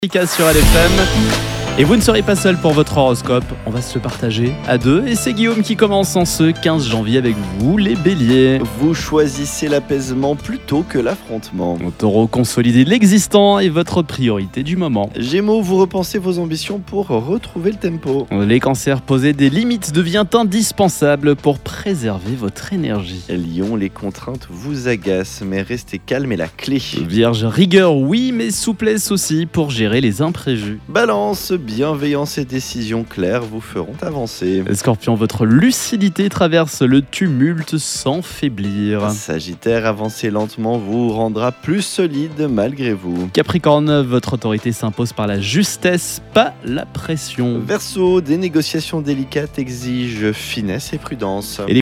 Sur LFM. Et vous ne serez pas seul pour votre horoscope, on va se le partager à deux. Et c'est Guillaume qui commence en ce 15 janvier avec vous, les béliers. Vous choisissez l'apaisement plutôt que l'affrontement. Taureau, consolider l'existant est votre priorité du moment. Gémeaux, vous repensez vos ambitions pour retrouver le tempo. Les cancers, poser des limites devient indispensable pour préserver votre énergie. Lion, les contraintes vous agacent, mais restez calme est la clé. Vierge, rigueur oui, mais souplesse aussi pour gérer les imprévus. Balance, bienveillance et décisions claires vous feront avancer. Scorpion, votre lucidité traverse le tumulte sans faiblir. Sagittaire, avancer lentement vous rendra plus solide malgré vous. Capricorne, votre autorité s'impose par la justesse, pas la pression. Verseau, des négociations délicates exigent finesse et prudence. Et